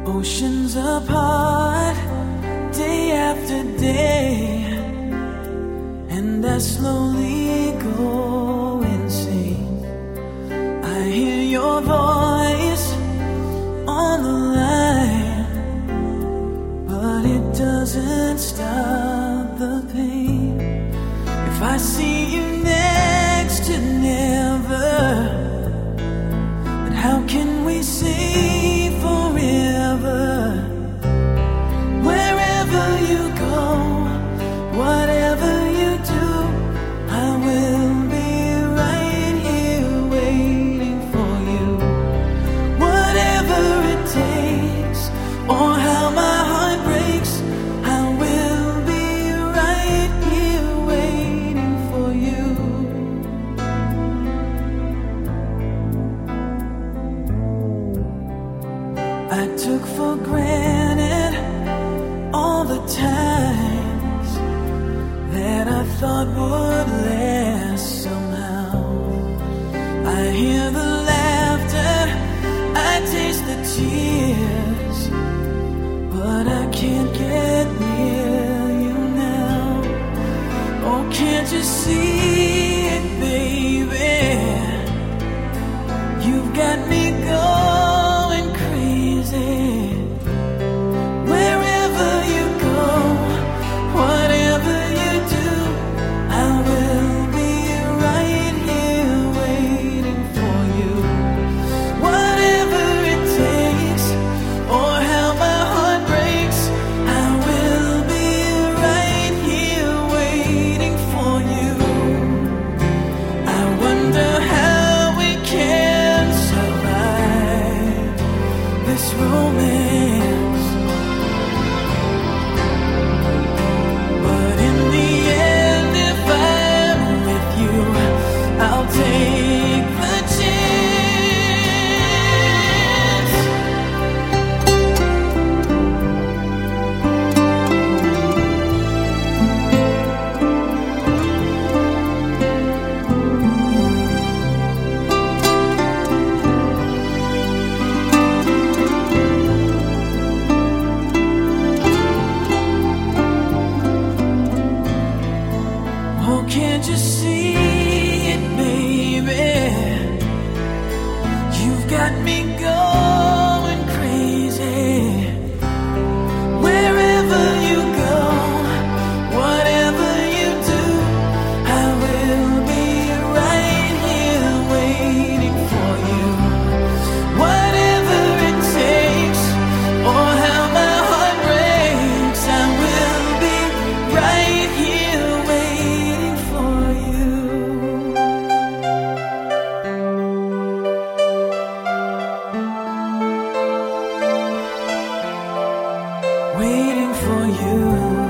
Oceans apart, day after day, and I slowly go insane. I hear your voice on the line, but it doesn't stop the pain. If I see you next to never, then how can we say forever? Wherever you go, whatever you do, I will be right here waiting for you. Whatever it takes, or how my heart breaks, I will be right here waiting for you. I took for granted all the times that I thought would last somehow. I hear the laughter, I taste the tears, but I can't get near you now. Oh, can't you see it, baby? You've got me going crazy. Wherever you go, whatever you do, I will be right here waiting for you. Whatever it takes, or how my heart breaks, I will be right here waiting for you. I wonder how we can survive this romance, but in the end, if I'm with you, I'll take the chance. Oh, can't you see it, baby? You've got me going crazy. Wherever you go, whatever you do, I will be right here waiting for you. Whatever it takes, or how my heart breaks, I will be right here waiting for you. Waiting for you.